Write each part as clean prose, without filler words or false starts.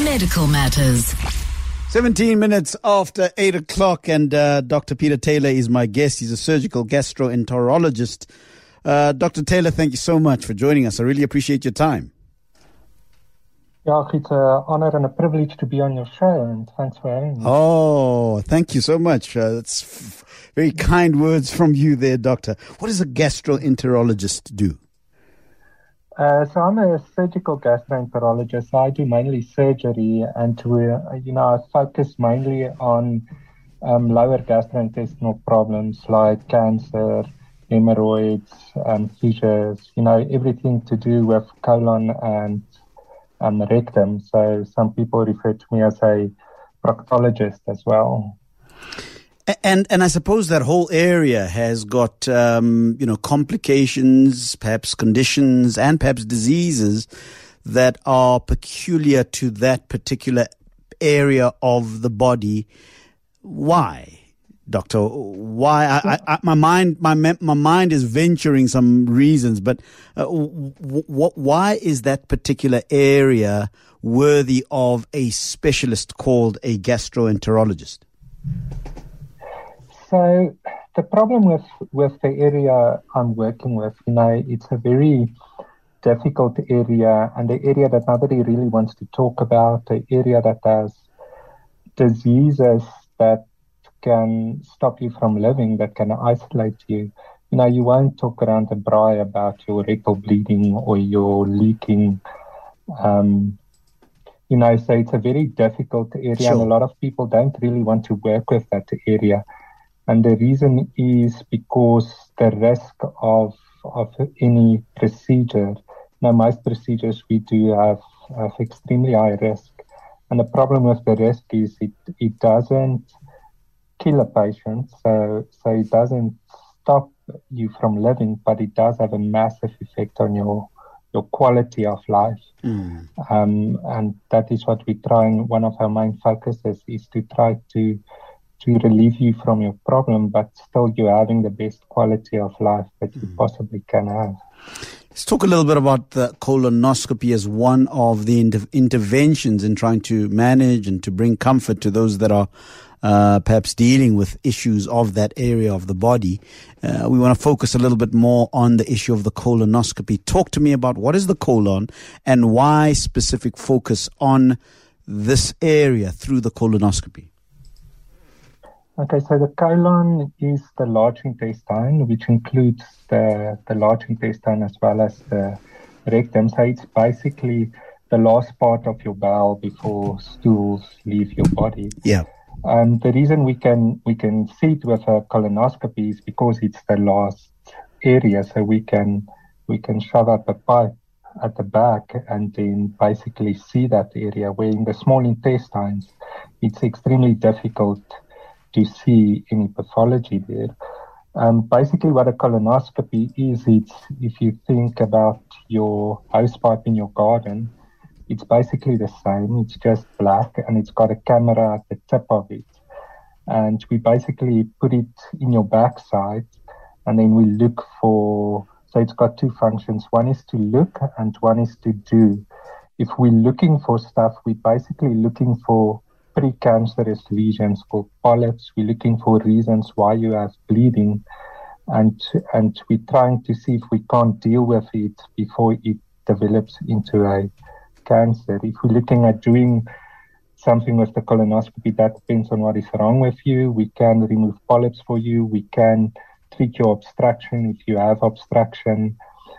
Medical Matters. 17 minutes after 8 o'clock, and Dr. Peter Taylor is my guest. He's a surgical gastroenterologist. Dr. Taylor, thank you so much for joining us. I really appreciate your time. Yeah, it's an honor and a privilege to be on your show, and thanks for having me. Oh, thank you so much. That's very kind words from you there, Doctor. What does a gastroenterologist do? So I'm a surgical gastroenterologist. I do mainly surgery, and I focus mainly on lower gastrointestinal problems like cancer, hemorrhoids, fissures. Everything to do with colon and rectum. So some people refer to me as a proctologist as well. And I suppose that whole area has got, complications, perhaps conditions, and perhaps diseases that are peculiar to that particular area of the body. Why, Doctor? Why? My mind is venturing some reasons, but why is that particular area worthy of a specialist called a gastroenterologist? So the problem with the area I'm working with, it's a very difficult area, and the area that nobody really wants to talk about, the area that has diseases that can stop you from living, that can isolate you. You won't talk around the braai about your rectal bleeding or your leaking. So it's a very difficult area, Sure. And a lot of people don't really want to work with that area. And the reason is because the risk of any procedure. Now, most procedures we do have extremely high risk. And the problem with the risk is it doesn't kill a patient, so it doesn't stop you from living, but it does have a massive effect on your quality of life. And that is what we try, and one of our main focuses is to try to relieve you from your problem, but still you're having the best quality of life that you possibly can have. Let's talk a little bit about the colonoscopy as one of the interventions in trying to manage and to bring comfort to those that are perhaps dealing with issues of that area of the body. We want to focus a little bit more on the issue of the colonoscopy. Talk to me about what is the colon and why specific focus on this area through the colonoscopy. Okay, so the colon is the large intestine, which includes the large intestine as well as the rectum. So it's basically the last part of your bowel before stools leave your body. Yeah. The reason we can see it with a colonoscopy is because it's the last area. So we can shove up a pipe at the back and then basically see that area, where in the small intestines, it's extremely difficult to see any pathology there. Basically what a colonoscopy is, it's, if you think about your hosepipe in your garden, it's basically the same. It's just black and it's got a camera at the tip of it. And we basically put it in your backside and then we look for, so it's got two functions. One is to look and one is to do. If we're looking for stuff, we're basically looking for precancerous lesions called polyps. We're looking for reasons why you have bleeding, and we're trying to see if we can't deal with it before it develops into a cancer. If we're looking at doing something with the colonoscopy, that depends on what is wrong with you. We can remove polyps for you. We can treat your obstruction if you have obstruction.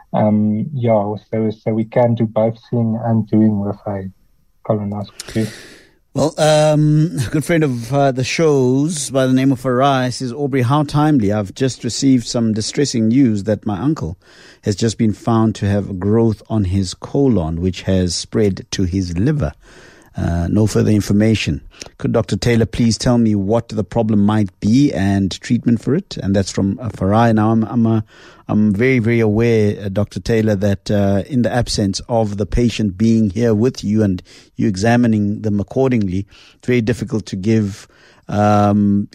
So we can do both seeing and doing with a colonoscopy. Well, a good friend of the show's by the name of Farai says, Aubrey, how timely. I've just received some distressing news that my uncle has just been found to have a growth on his colon, which has spread to his liver. No further information. Could Dr. Taylor please tell me what the problem might be and treatment for it? And that's from Farai. Now, I'm very, very aware, Dr. Taylor, that in the absence of the patient being here with you and you examining them accordingly, it's very difficult to give, what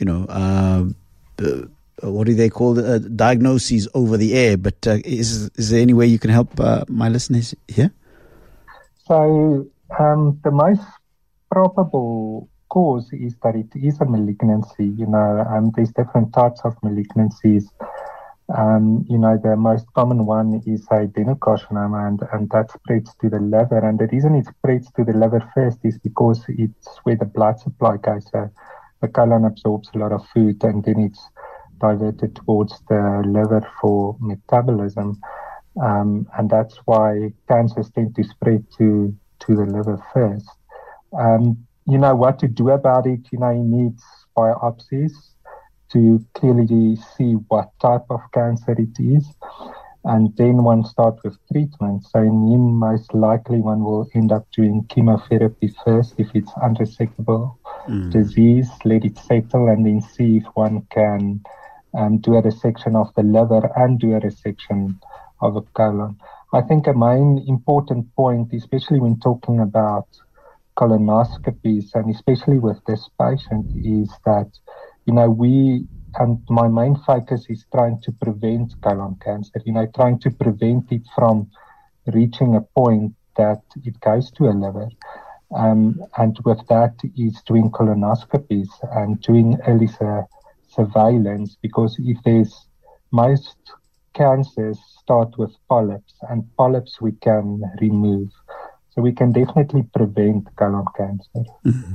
do they call it? Diagnoses over the air. But is there any way you can help my listeners here? So the most probable cause is that it is a malignancy. There's different types of malignancies. The most common one is adenocarcinoma, and that spreads to the liver. And the reason it spreads to the liver first is because it's where the blood supply goes. So the colon absorbs a lot of food, and then it's diverted towards the liver for metabolism. And that's why cancers tend to spread to the liver first. What to do about it, he needs biopsies to clearly see what type of cancer it is. And then one starts with treatment. So in him, most likely one will end up doing chemotherapy first if it's unresectable disease, let it settle, and then see if one can do a resection of the liver and do a resection of a colon. I think a main important point, especially when talking about colonoscopies, and especially with this patient, is that, my main focus is trying to prevent colon cancer, trying to prevent it from reaching a point that it goes to a liver. And with that is doing colonoscopies and doing early surveillance, because if there's most cancers start with polyps, and polyps we can remove. So we can definitely prevent colon cancer.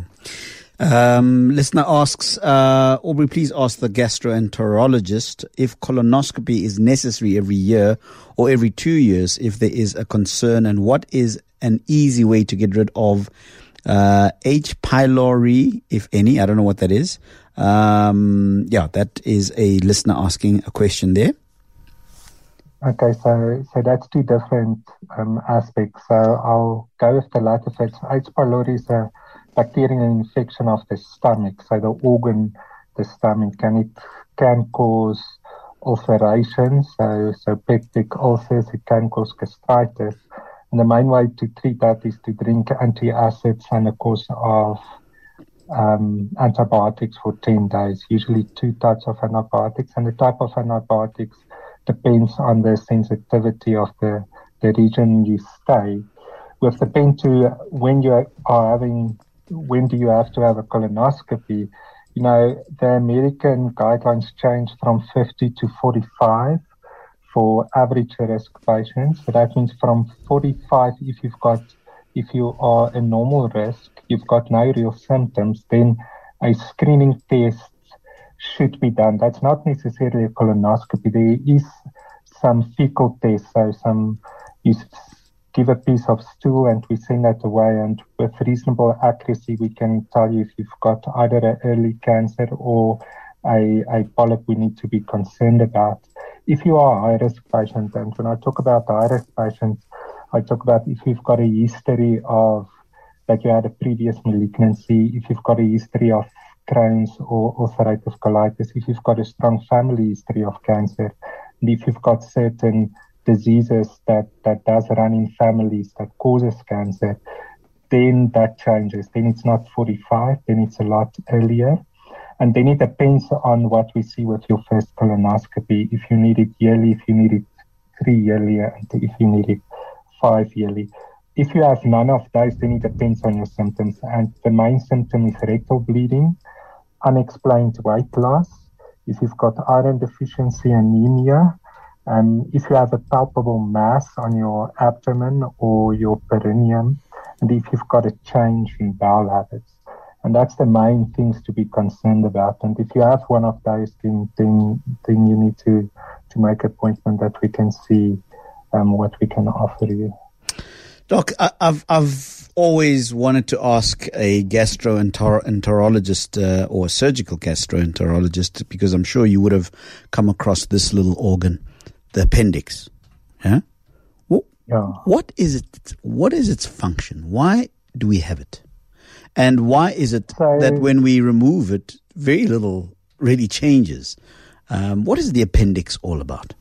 Listener asks, Aubrey, please ask the gastroenterologist if colonoscopy is necessary every year or every 2 years if there is a concern, and what is an easy way to get rid of H. pylori, if any. I don't know what that is. That is a listener asking a question there. Okay, so that's two different aspects. So I'll go with the latter first. H. pylori is a bacterial infection of the stomach, so the organ, the stomach, and it can cause ulcerations, so peptic ulcers. It can cause gastritis. And the main way to treat that is to drink antacids and a course of antibiotics for 10 days, usually 2 types of antibiotics. And the type of antibiotics depends on the sensitivity of the region you stay. With depend to when do you have to have a colonoscopy? The American guidelines changed from 50 to 45 for average risk patients. So that means from 45, if you are a normal risk, you've got no real symptoms, then a screening test should be done. That's not necessarily a colonoscopy. There is some fecal tests, so you give a piece of stool and we send that away, and with reasonable accuracy we can tell you if you've got either an early cancer or a polyp we need to be concerned about. If you are a high-risk patient, and when I talk about high-risk patients, I talk about if you've got a history of that you had a previous malignancy, if you've got a history of Crohn's or ulcerative colitis, if you've got a strong family history of cancer, and if you've got certain diseases that does run in families that causes cancer, then that changes. Then it's not 45, then it's a lot earlier. And then it depends on what we see with your first colonoscopy, if you need it yearly, if you need it 3 yearly, and if you need it 5 yearly. If you have none of those, then it depends on your symptoms. And the main symptom is rectal bleeding, unexplained weight loss, if you've got iron deficiency, anemia, if you have a palpable mass on your abdomen or your perineum, and if you've got a change in bowel habits. And that's the main things to be concerned about. And if you have one of those, then you need to make an appointment that we can see what we can offer you. Doc, I've always wanted to ask a gastroenterologist or a surgical gastroenterologist, because I'm sure you would have come across this little organ, the appendix. Yeah? What is it? What is its function? Why do we have it? And why is it that when we remove it, very little really changes? What is the appendix all about?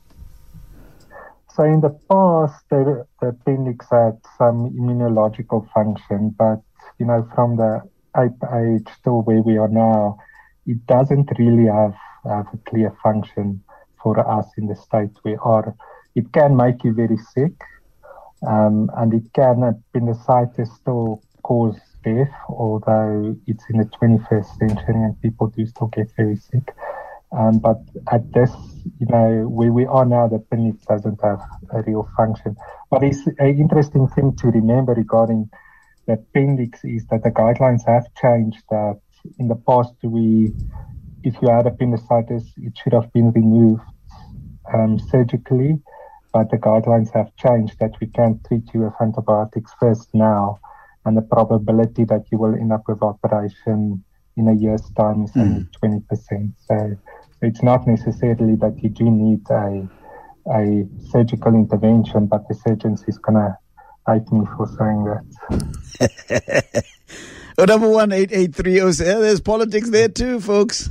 So in the past, the appendix had some immunological function, but, from the ape age till where we are now, it doesn't really have a clear function for us in the state we are. It can make you very sick, and it can, appendicitis still cause death, although it's in the 21st century and people do still get very sick. But at this, where we are now, the appendix doesn't have a real function. But it's an interesting thing to remember regarding the appendix is that the guidelines have changed. That in the past, if you had appendicitis, it should have been removed surgically. But the guidelines have changed that we can treat you with antibiotics first now, and the probability that you will end up with operation in a year's time is only 20%. So it's not necessarily that you do need a surgical intervention, but the surgeon is going to hate me for saying that. 011-883-07. There's politics there too, folks.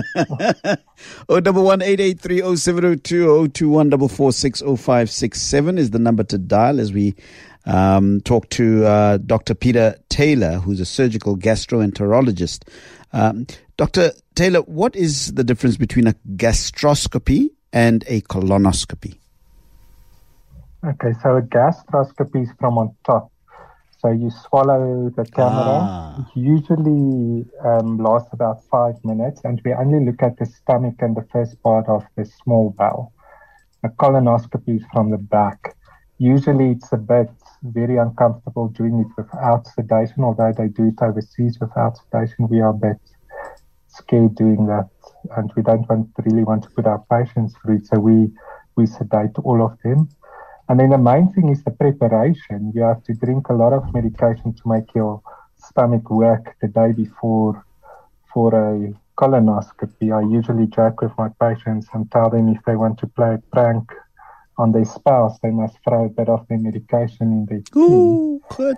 011-883-0702 021-446-0567 is the number to dial as we talk to Dr. Peter Taylor, who's a surgical gastroenterologist. Dr. Taylor, what is the difference between a gastroscopy and a colonoscopy? Okay, so a gastroscopy is from on top. So you swallow the camera. It usually lasts about 5 minutes, and we only look at the stomach and the first part of the small bowel. A colonoscopy is from the back. Usually it's a bit very uncomfortable doing it without sedation, although they do it overseas without sedation. We are a bit scared doing that, and we don't really want to put our patients through it, so we sedate all of them. And then the main thing is the preparation. You have to drink a lot of medication to make your stomach work the day before for a colonoscopy. I usually joke with my patients and tell them if they want to play a prank on their spouse, they must throw a bit of their medication in their tea. Ooh, good.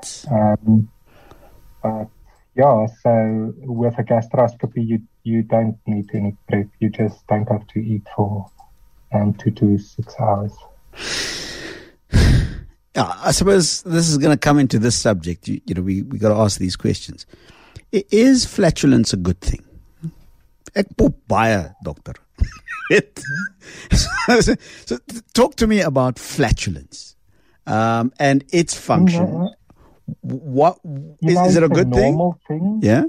But yeah, so with a gastroscopy, you don't need any prep. You just don't have to eat for 2 to 6 hours. Yeah, I suppose this is going to come into this subject. We got to ask these questions. Is flatulence a good thing? Ek poep baie, doctor. So talk to me about flatulence and its function. What is it a good thing? Normal thing? Yeah.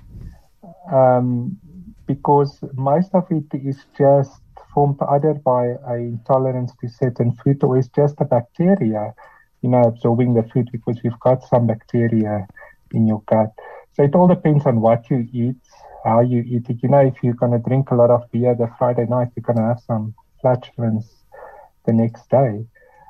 Because most of it is just formed either by an intolerance to certain food or it's just a bacteria, absorbing the food because you've got some bacteria in your gut. So it all depends on what you eat, how you eat it. If you're going to drink a lot of beer the Friday night, you're going to have some flatulence the next day.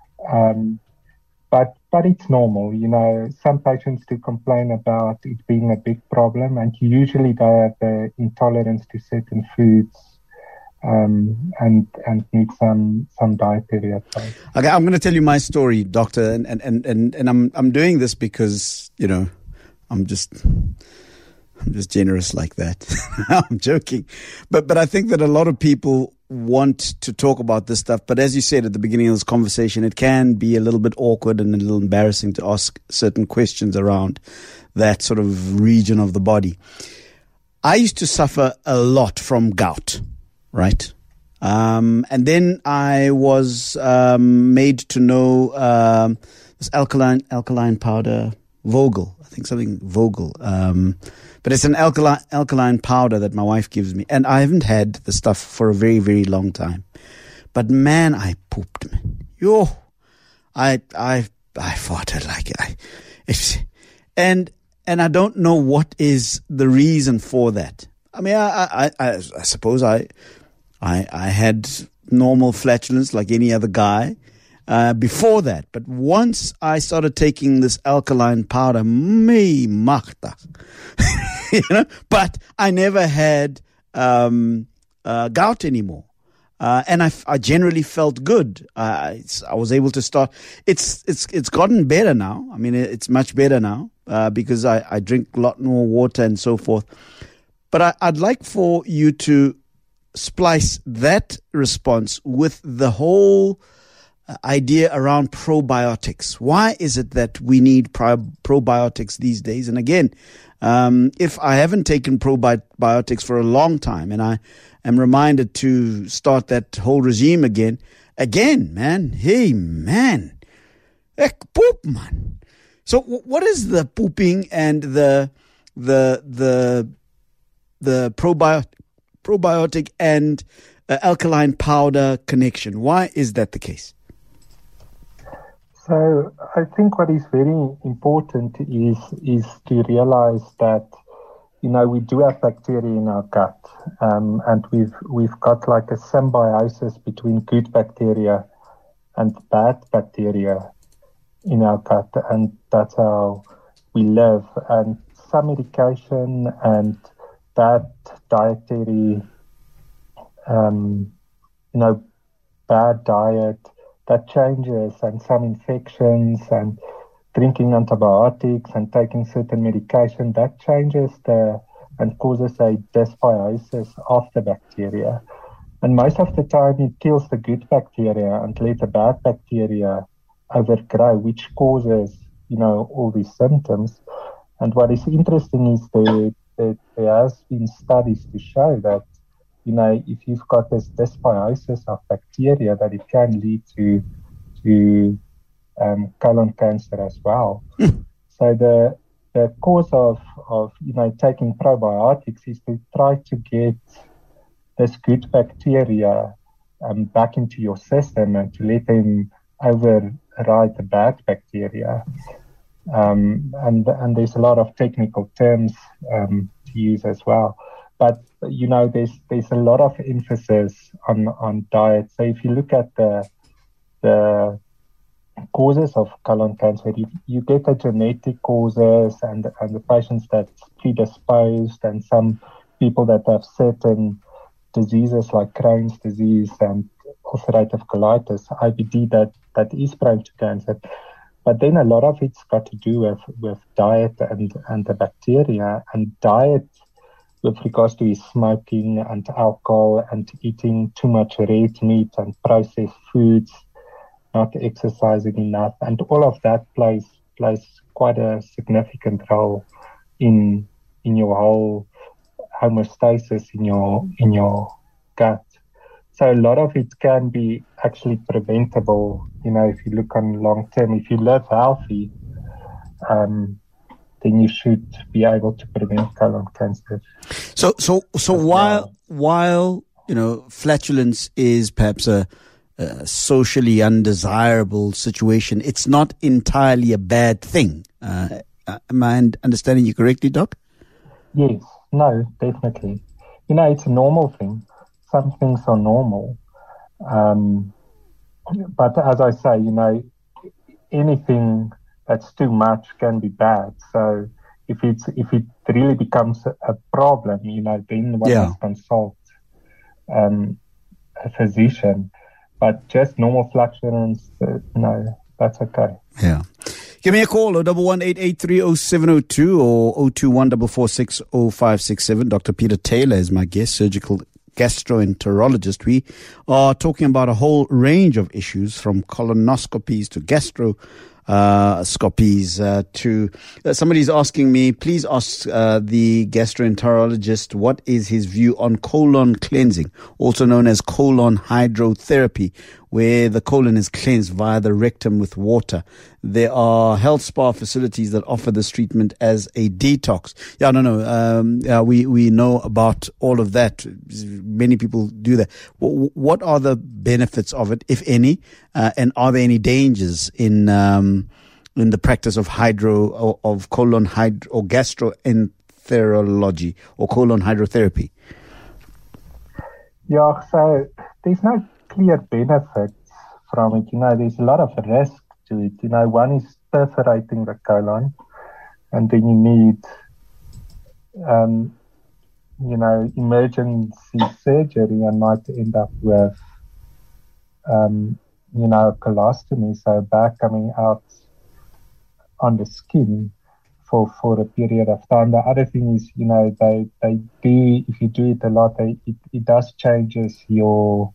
But it's normal. Some patients do complain about it being a big problem, and usually they have the intolerance to certain foods and need some dietary advice. Okay, I'm going to tell you my story, doctor, and I'm doing this because I'm just generous like that. I'm joking, but I think that a lot of people want to talk about this stuff. But as you said at the beginning of this conversation, it can be a little bit awkward and a little embarrassing to ask certain questions around that sort of region of the body. I used to suffer a lot from gout, right? And then I was made to know this alkaline powder, Vogel. I think something Vogel. But it's an alkaline powder that my wife gives me. And I haven't had the stuff for a very, very long time. But man, I pooped, man. I farted like it. And I don't know what is the reason for that. I mean, I suppose I had normal flatulence like any other guy before that. But once I started taking this alkaline powder, me machta, but I never had gout anymore. And I generally felt good. I was able to start. It's gotten better now. I mean, it's much better now because I drink a lot more water and so forth. But I'd like for you to splice that response with the whole idea around probiotics. Why is it that we need probiotics these days? And again, if I haven't taken probiotics for a long time and I am reminded to start that whole regime again, man, hey, man, ek poop, man. So what is the pooping and the probiotic and alkaline powder connection? Why is that the case? So I think what is very important is to realize that, you know, we do have bacteria in our gut, and we've got like a symbiosis between good bacteria and bad bacteria in our gut, and that's how we live. And some medication and bad dietary, bad diet, that changes, and some infections and drinking antibiotics and taking certain medication, that changes and causes a dysbiosis of the bacteria. And most of the time it kills the good bacteria and let the bad bacteria overgrow, which causes, you know, all these symptoms. And what is interesting is there has been studies to show that, you know, if you've got this dysbiosis of bacteria, that it can lead to colon cancer as well. So the cause of you know, taking probiotics is to try to get this good bacteria back into your system and to let them override the bad bacteria. And there's a lot of technical terms to use as well. But, you know, there's a lot of emphasis on diet. So if you look at the causes of colon cancer, you get the genetic causes and the patients that's predisposed, and some people that have certain diseases like Crohn's disease and ulcerative colitis, IBD, that is prone to cancer. But then a lot of it's got to do with diet and the bacteria, and diet with regards to smoking and alcohol and eating too much red meat and processed foods, not exercising enough, and all of that plays quite a significant role in your whole homeostasis in your gut. So a lot of it can be actually preventable, you know, if you look on long term. If you live healthy, then you should be able to prevent colon cancer. So while you know, flatulence is perhaps a socially undesirable situation, it's not entirely a bad thing. Am I understanding you correctly, Doc? Yes, no, definitely. You know, it's a normal thing. Some things are normal. But as I say, you know, anything that's too much can be bad. So if it really becomes a problem, you know, then one must consult a physician. But just normal flatulence, no, that's okay. Yeah. Give me a call, 011-883-0702 or 021-446-0567. Dr. Peter Taylor is my guest, surgical gastroenterologist. We are talking about a whole range of issues, from colonoscopies to gastroscopies to somebody's asking me, please ask the gastroenterologist what is his view on colon cleansing, also known as colon hydrotherapy, where the colon is cleansed via the rectum with water. There are health spa facilities that offer this treatment as a detox. We know about all of that. Many people do that. What are the benefits of it, if any, and are there any dangers in the practice of colon or gastroenterology or colon hydrotherapy? Yeah, so there's no clear benefits from it. You know, there's a lot of risk to it. You know, one is perforating the colon, and then you need, emergency surgery, and might end up with, a colostomy, so bag coming out on the skin for a period of time. The other thing is, you know, they do, if you do it a lot, it does changes your,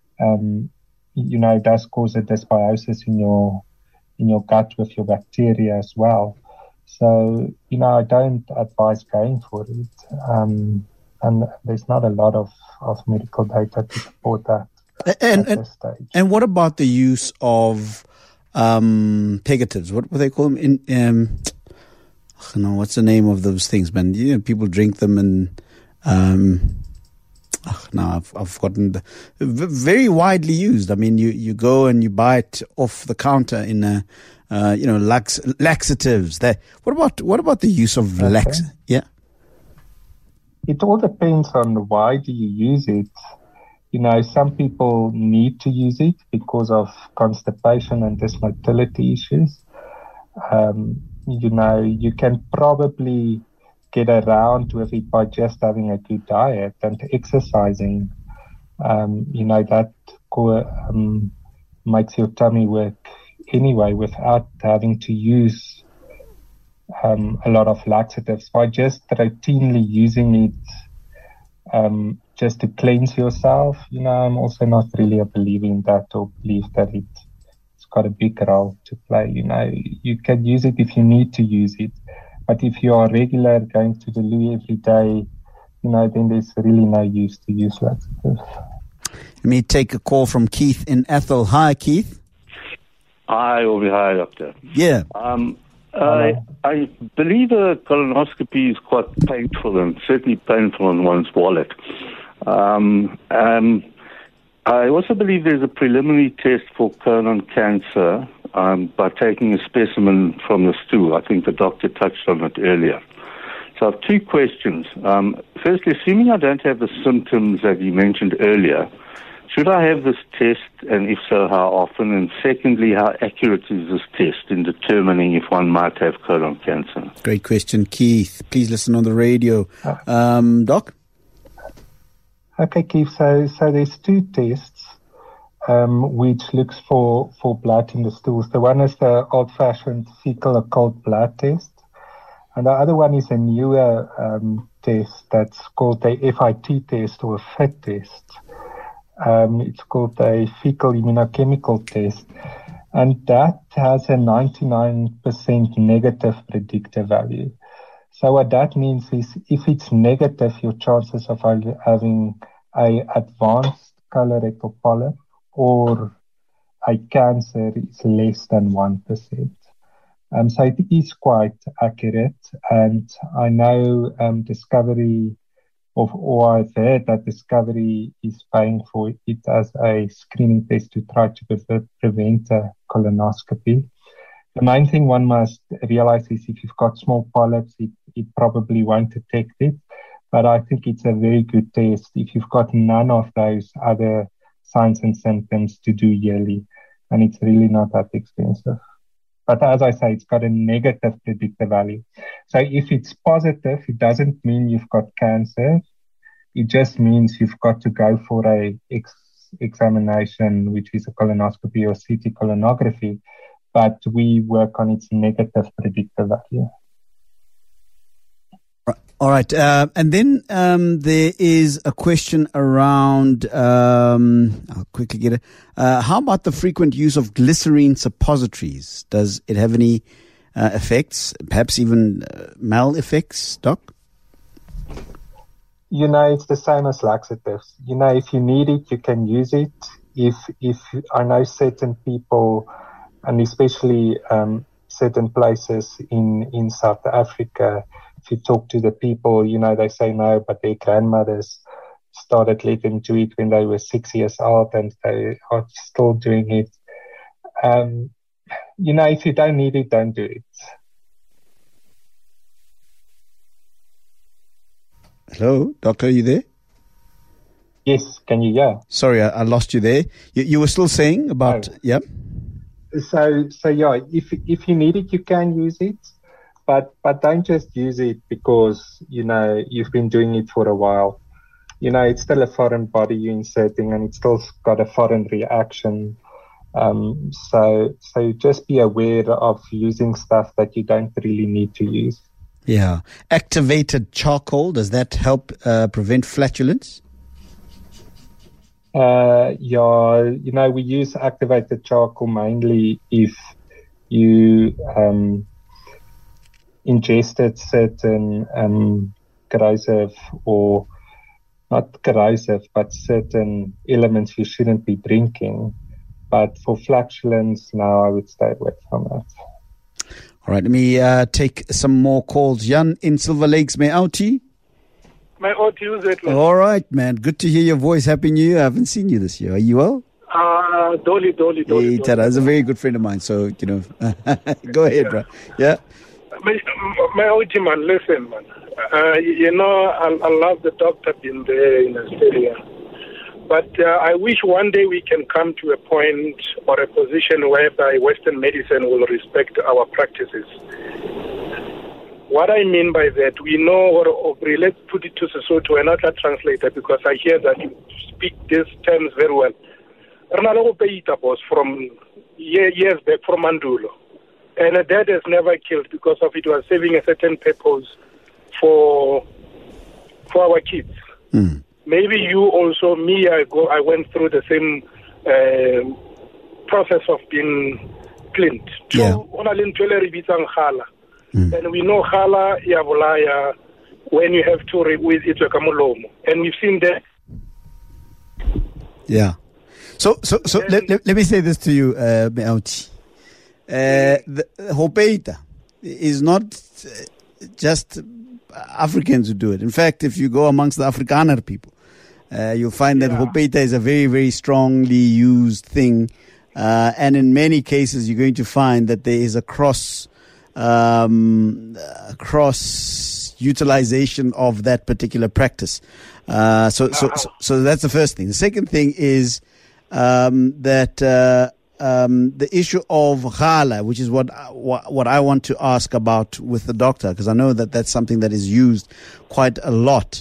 it does cause a dysbiosis in your gut with your bacteria as well. So, you know, I don't advise going for it. And there's not a lot of medical data to support that at this stage. And what about the use of pegatives. What do they call them? What's the name of those things, man? People drink them and I've forgotten. Very widely used. I mean, you go and you buy it off the counter in laxatives. What about the use of Yeah. It all depends on why do you use it. Some people need to use it because of constipation and dysmotility issues. You can probably get around with it by just having a good diet and exercising. That makes your tummy work anyway without having to use a lot of laxatives. By just routinely using it just to cleanse yourself, I'm also not really a believer in that or believe that it's got a big role to play. You can use it if you need to use it. But if you are regular going to the loo every day, then there's really no use to use laxatives. Let me take a call from Keith in Ethel. Hi, Keith. Hi, Obi. Hi, Doctor. Yeah. I believe a colonoscopy is quite painful and certainly painful on one's wallet. I also believe there's a preliminary test for colon cancer by taking a specimen from the stool. I think the doctor touched on it earlier. So I have two questions. Firstly, assuming I don't have the symptoms that you mentioned earlier, should I have this test, and if so, how often? And secondly, how accurate is this test in determining if one might have colon cancer? Great question, Keith. Please listen on the radio. Doc? Okay, Keith. So there's two tests which looks for blood in the stools. The one is the old-fashioned fecal occult blood test, and the other one is a newer test that's called the FIT test or a FIT test. It's called a fecal immunochemical test, and that has a 99% negative predictor value. So what that means is if it's negative, your chances of having an advanced colorectal polyp or a cancer is less than 1%. So it is quite accurate, and I know Discovery or I've heard that Discovery is paying for it as a screening test to try to prevent a colonoscopy. The main thing one must realize is if you've got small polyps, it probably won't detect it. But I think it's a very good test if you've got none of those other signs and symptoms to do yearly. And it's really not that expensive. But as I say, it's got a negative predictor value. So if it's positive, it doesn't mean you've got cancer. It just means you've got to go for a examination, which is a colonoscopy or CT colonography. But we work on its negative predictor value. All right. And then there is a question around, I'll quickly get it. How about the frequent use of glycerine suppositories? Does it have any effects, perhaps even mal effects, Doc? It's the same as laxatives. If you need it, you can use it. If I know certain people, and especially certain places in South Africa, if you talk to the people, they say no, but their grandmothers started letting them do it when they were 6 years old, and they are still doing it. If you don't need it, don't do it. Hello, Doctor, are you there? Yes, can you hear? Sorry, I lost you there. You were still saying about, yeah? So yeah, if you need it, you can use it. But don't just use it because, you've been doing it for a while. It's still a foreign body you're inserting, and it's still got a foreign reaction. So just be aware of using stuff that you don't really need to use. Yeah. Activated charcoal, does that help prevent flatulence? Yeah, we use activated charcoal mainly if you ingested certain corrosive, or not corrosive, but certain elements you shouldn't be drinking. But for flatulence, now I would stay away from that. All right, let me take some more calls. Jan in Silver Lakes, may outie? My outie is it. All right, man. Good to hear your voice. Happy New Year. I haven't seen you this year. Are you well? Dolly. Hey, Tara, that's a very good friend of mine. So, go ahead, bro. Yeah. My outie, man, listen, man. I love the doctor being there in Australia. But I wish one day we can come to a point or a position whereby Western medicine will respect our practices. What I mean by that, we know, or let's put it to Sesotho, and not a translator, because I hear that you speak these terms very well. Boss from years back from Mandulo. And that has never killed because of it was serving a certain purpose for our kids. Mm. Maybe you also, I went through the same process of being cleaned. Yeah. And we know Khala Yavolaya when you have to with Itwekamulomo. And we've seen that. Yeah. So let me say this to you, Meauti. The Hopeita is not just Africans who do it. In fact, if you go amongst the Afrikaner people, you'll find that Hopeita is a very, very strongly used thing. And in many cases, you're going to find that there is a cross utilization of that particular practice. So that's the first thing. The second thing is that the issue of Khala, which is what I want to ask about with the doctor, because I know that that's something that is used quite a lot.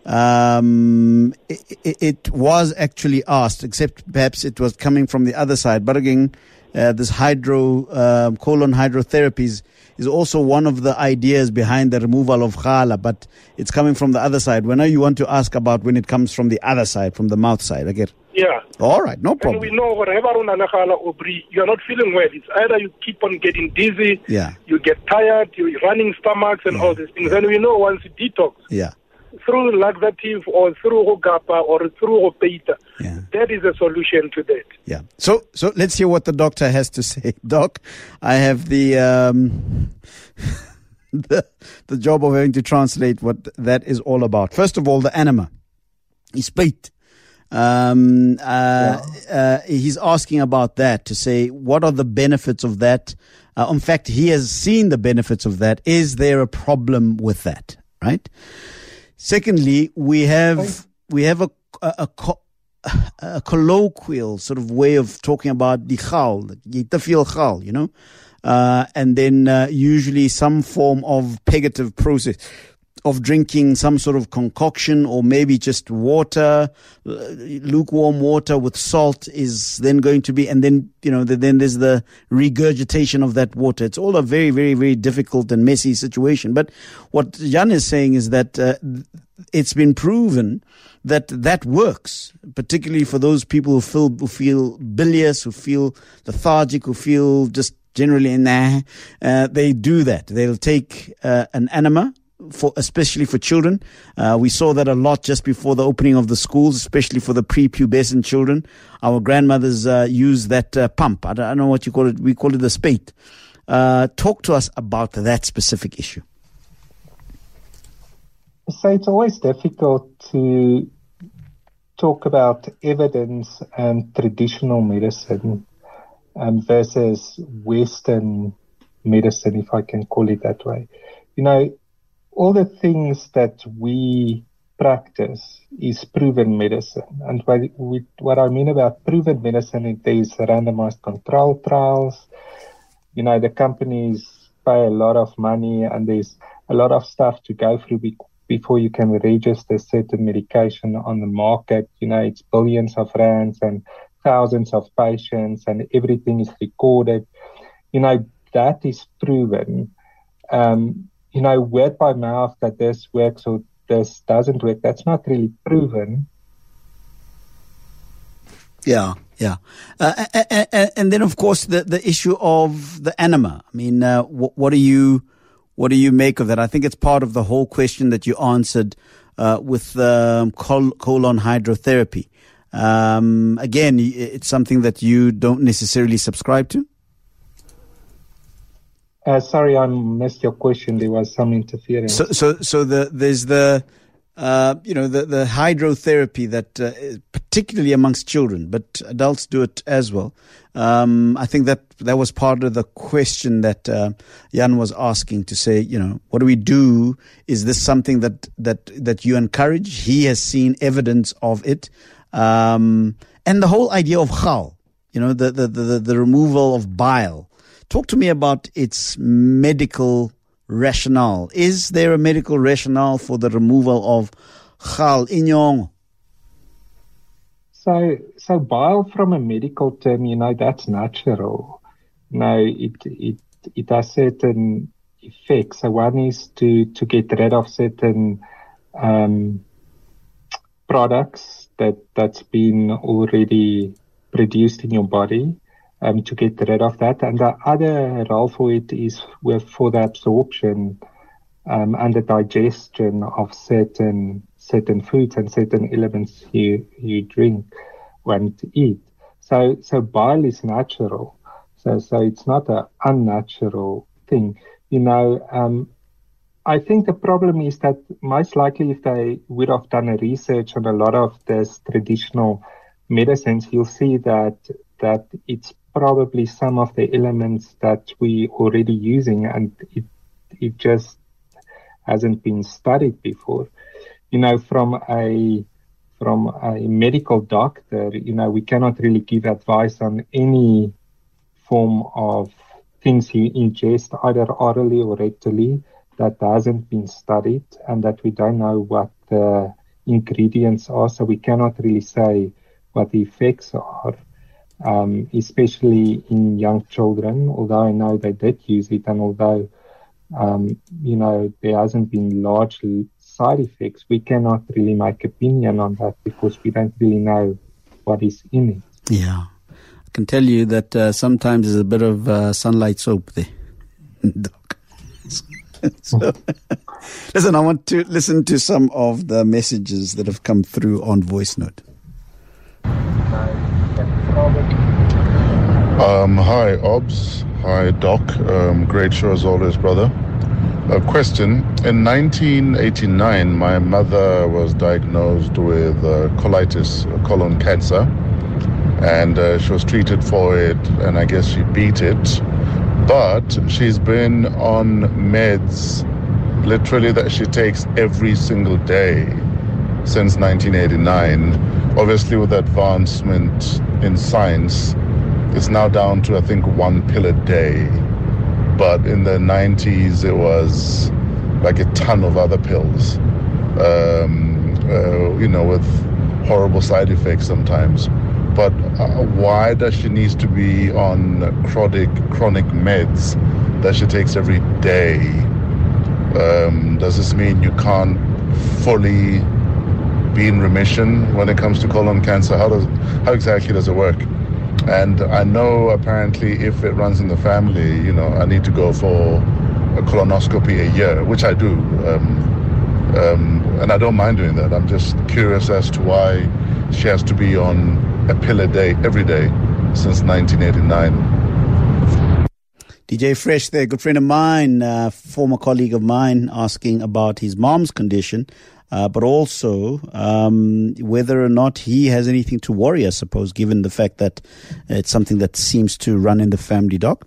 It was actually asked, except perhaps it was coming from the other side. But again, this colon hydrotherapy is also one of the ideas behind the removal of Khala, but it's coming from the other side. When you want to ask about when it comes from the other side, from the mouth side, again. Yeah. All right, no problem. And we know whenever you're not feeling well. It's either you keep on getting dizzy, you get tired, you're running stomachs and all these things. And we know once you detox, through laxative or through Hogapa or through Hopeita, that is a solution to that. Yeah. So let's hear what the doctor has to say. Doc, I have the the job of having to translate what that is all about. First of all, the anima. Speit. He's asking about that to say, what are the benefits of that? In fact, he has seen the benefits of that. Is there a problem with that? Right? Secondly, we have a colloquial sort of way of talking about die gal, and then usually some form of pegative process of drinking some sort of concoction, or maybe just water, lukewarm water with salt is then going to be, and then, then there's the regurgitation of that water. It's all a very, very, very difficult and messy situation. But what Jan is saying is that it's been proven that works, particularly for those people who feel bilious, who feel lethargic, who feel just generally they do that. They'll take an enema, especially for children. We saw that a lot just before the opening of the schools, especially for the prepubescent children. Our grandmothers use that pump. I don't know what you call it. We call it the speit. Talk to us about that specific issue. So it's always difficult to talk about evidence and traditional medicine versus Western medicine, if I can call it that way. All the things that we practice is proven medicine. And what I mean about proven medicine is there's randomized control trials. The companies pay a lot of money and there's a lot of stuff to go through before you can register certain medication on the market. It's billions of rands and thousands of patients and everything is recorded. That is proven. Word by mouth that this works or this doesn't work, that's not really proven. Yeah. And then, of course, the issue of the enema. I mean, what do you make of that? I think it's part of the whole question that you answered with colon hydrotherapy. Again, it's something that you don't necessarily subscribe to? Sorry, I missed your question. There was some interference. So there's the the hydrotherapy that particularly amongst children, but adults do it as well. I think that was part of the question that Jan was asking, to say, what do we do? Is this something that you encourage? He has seen evidence of it, and the whole idea of ghal, the removal of bile. Talk to me about its medical rationale. Is there a medical rationale for the removal of ghal in your? So bile, from a medical term, that's natural. It has certain effects. So one is to get rid of certain products that's been already produced in your body. To get rid of that. And the other role for it is for the absorption and the digestion of certain foods and certain elements you drink when to eat. So bile is natural. So it's not an unnatural thing. I think the problem is that most likely if they would have done a research on a lot of this traditional medicines, you'll see that it's probably some of the elements that we already using, and it just hasn't been studied before. From a medical doctor, we cannot really give advice on any form of things you ingest, either orally or rectally, that hasn't been studied and that we don't know what the ingredients are. So we cannot really say what the effects are. Especially in young children, although I know they did use it, and although, there hasn't been large side effects, we cannot really make opinion on that because we don't really know what is in it. Yeah. I can tell you that sometimes there's a bit of sunlight soap there, Doc. So, listen, I want to listen to some of the messages that have come through on voice note. Hi, Obs. Hi, Doc. Great show as always, brother. A question. In 1989, my mother was diagnosed with colitis, colon cancer, and she was treated for it, and I guess she beat it. But she's been on meds, literally, that she takes every single day since 1989. Obviously, with advancement in science, it's now down to, I think, 1 pill a day. But in the 90s, it was like a ton of other pills, with horrible side effects sometimes. But why does she need to be on chronic meds that she takes every day? Does this mean you can't fully be in remission when it comes to colon cancer? How exactly does it work? And I know apparently if it runs in the family, I need to go for a colonoscopy a year, which I do. And I don't mind doing that. I'm just curious as to why she has to be on a pill a day, every day, since 1989. DJ Fresh there, good friend of mine, former colleague of mine, asking about his mom's condition. But also whether or not he has anything to worry, I suppose, given the fact that it's something that seems to run in the family, Doc.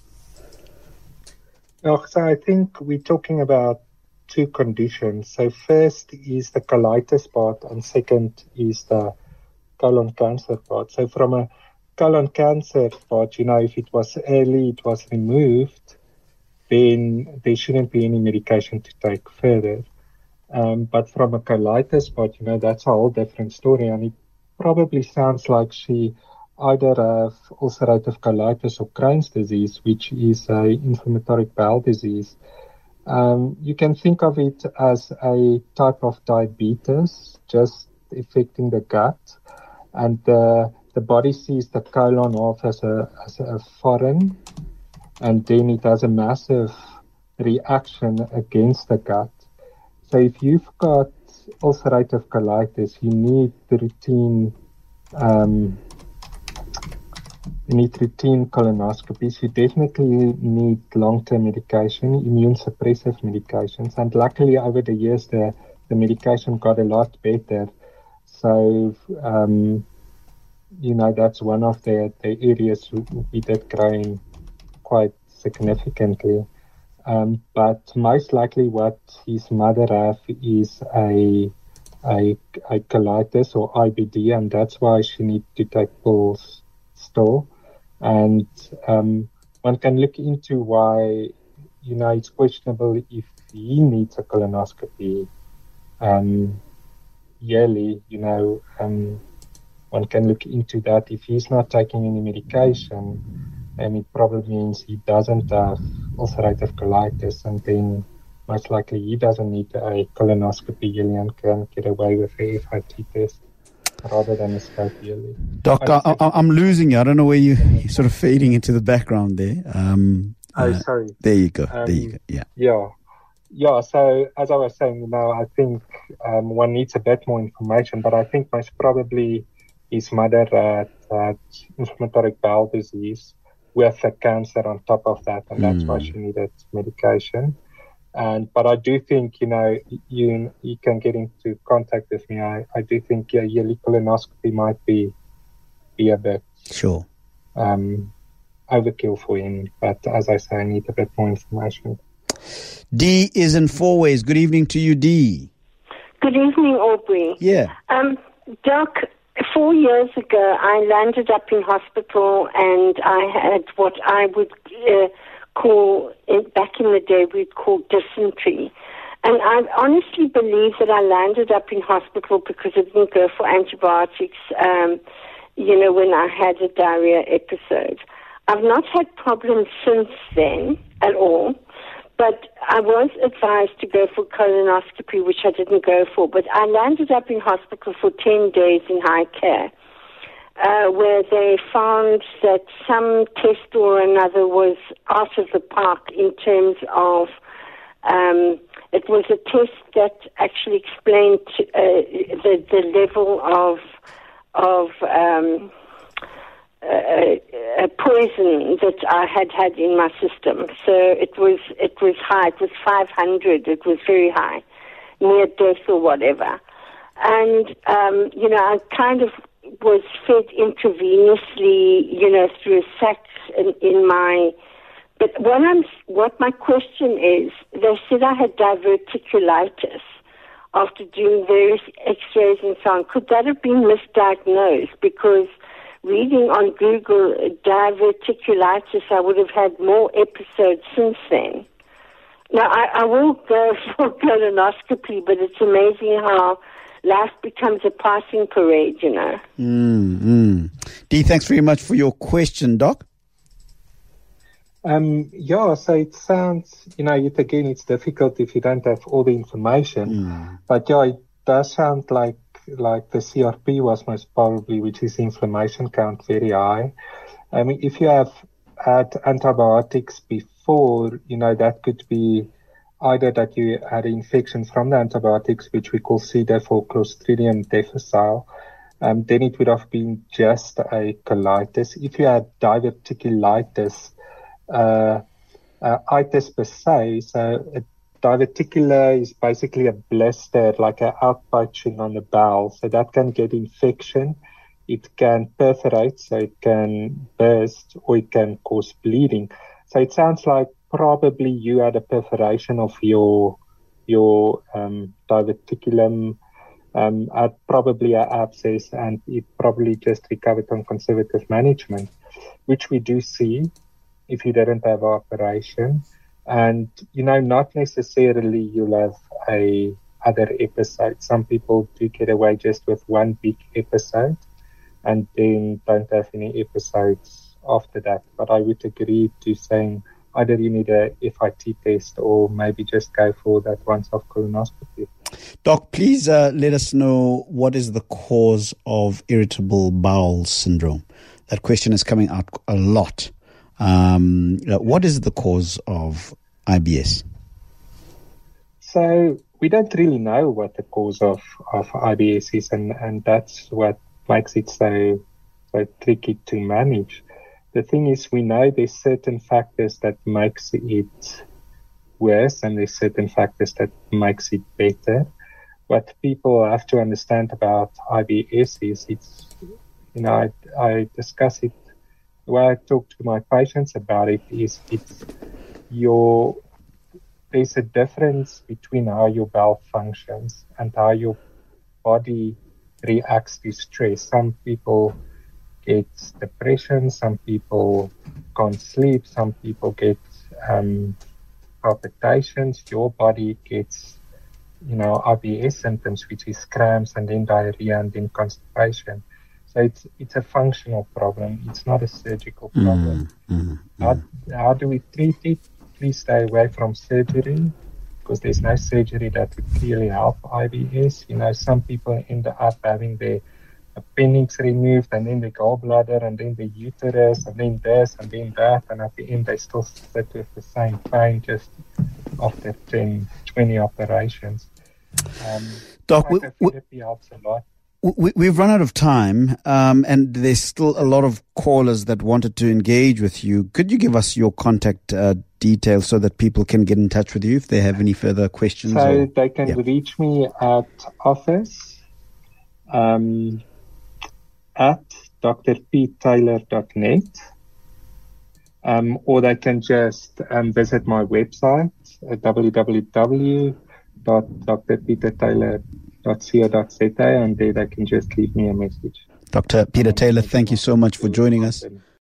So I think we're talking about two conditions. So first is the colitis part, and second is the colon cancer part. So from a colon cancer part, if it was early, it was removed, then there shouldn't be any medication to take further. But from a colitis part, that's a whole different story. And it probably sounds like she either have ulcerative colitis or Crohn's disease, which is a inflammatory bowel disease. You can think of it as a type of diabetes, just affecting the gut. And the body sees the colon off as a foreign, and then it has a massive reaction against the gut. So if you've got ulcerative colitis, you need the routine you need routine colonoscopies. You definitely need long-term medication, immune suppressive medications. And luckily, over the years, the medication got a lot better. So, that's one of the areas we did grow in quite significantly. But most likely what his mother has is a colitis or IBD, and that's why she needs to take pills still. And one can look into why, it's questionable if he needs a colonoscopy yearly. One can look into that. If he's not taking any medication, it probably means he doesn't have ulcerative colitis, and then most likely he doesn't need a colonoscopy yearly and can get away with a FIT test rather than a scope yearly. Doc, I'm losing you. I don't know where you're sort of fading into the background there. Sorry. There you go. Yeah. So as I was saying, I think one needs a bit more information, but I think most probably his mother had inflammatory bowel disease with a cancer on top of that, and that's why she needed medication. But I do think, you can get into contact with me. I do think yearly colonoscopy might be a bit sure overkill for him. But as I say, I need a bit more information. D is in Four Ways. Good evening to you, D. Good evening, Aubrey. Yeah. Doc, 4 years ago, I landed up in hospital and I had what I would call, back in the day, we'd call dysentery. And I honestly believe that I landed up in hospital because I didn't go for antibiotics, when I had a diarrhea episode. I've not had problems since then at all. But I was advised to go for colonoscopy, which I didn't go for. But I landed up in hospital for 10 days in high care, where they found that some test or another was out of the park in terms of, it was a test that actually explained the level of poison that I had in my system. So it was high. It was 500. It was very high, near death or whatever. And I kind of was fed intravenously, through a sac in my. But what my question is, they said I had diverticulitis after doing various X-rays and so on. Could that have been misdiagnosed? Because reading on Google diverticulitis, I would have had more episodes since then. Now, I will go for colonoscopy, but it's amazing how life becomes a passing parade, Dee, thanks very much for your question, Doc. So it sounds, yet again, it's difficult if you don't have all the information. But it does sound like the CRP was most probably, which is inflammation count, very high. I mean, if you have had antibiotics before, that could be either that you had infection from the antibiotics, which we call C. diff or Clostridium difficile. Then it would have been just a colitis. If you had diverticulitis, itis per se, so diverticular is basically a blister, like an outpouching on the bowel. So that can get infection. It can perforate, so it can burst, or it can cause bleeding. So it sounds like probably you had a perforation of your diverticulum, had probably an abscess, and it probably just recovered on conservative management, which we do see if you didn't have an operation. And, not necessarily you'll have other episode. Some people do get away just with one big episode and then don't have any episodes after that. But I would agree to saying either you need a FIT test or maybe just go for that once-off colonoscopy. Doc, please let us know what is the cause of irritable bowel syndrome. That question is coming out a lot. What is the cause of IBS? So we don't really know what the cause of IBS is, and that's what makes it so tricky to manage. The thing is, we know there's certain factors that makes it worse, and there's certain factors that makes it better. What people have to understand about IBS is I discuss it. The way I talk to my patients about it is there's a difference between how your bowel functions and how your body reacts to stress. Some people get depression, some people can't sleep, some people get palpitations. Your body gets, IBS symptoms, which is cramps and then diarrhea and then constipation. So it's a functional problem. It's not a surgical problem. How do we treat it? Please stay away from surgery, because there's no surgery that would really help IBS. Some people end up having their appendix removed, and then the gallbladder, and then the uterus, and then this, and then that, and at the end they still sit with the same pain just after 10, 20 operations. Doc, therapy helps a lot. We've run out of time, and there's still a lot of callers that wanted to engage with you. Could you give us your contact details so that people can get in touch with you if they have any further questions? So they can reach me at office at drptaylor.net, or they can just visit my website at www.drpetertaylor.co.za, and there they can just leave me a message. Dr. Peter Taylor, thank you so much for joining us.